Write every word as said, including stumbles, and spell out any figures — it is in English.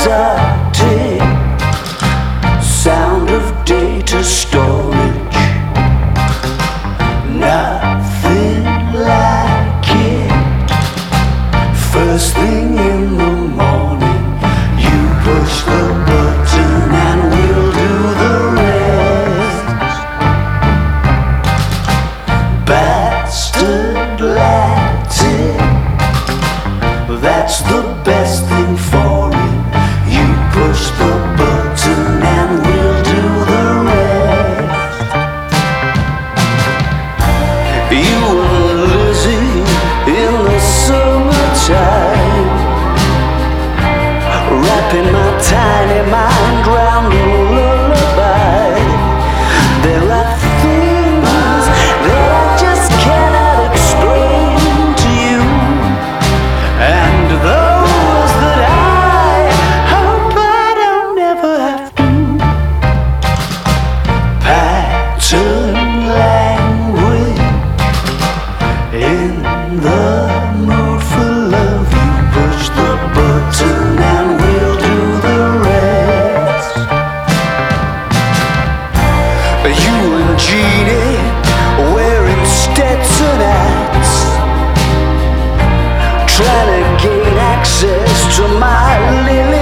exotic sound of data storage. Nothing like it. First thing in the morning, you push the button and we'll do the rest. Bastard Latin, that's the best thing for you. You push the button and we'll do the rest. You and Lizzie in the summertime, wrapping my tiny mind round a lullaby. There are things that I just cannot explain to you, and those that I hope I don't ever have to. Pattern language, in the mood for love. You push the button and we'll do the rest. You and Jeannie wearing Stetson hats, trying to gain access to my lily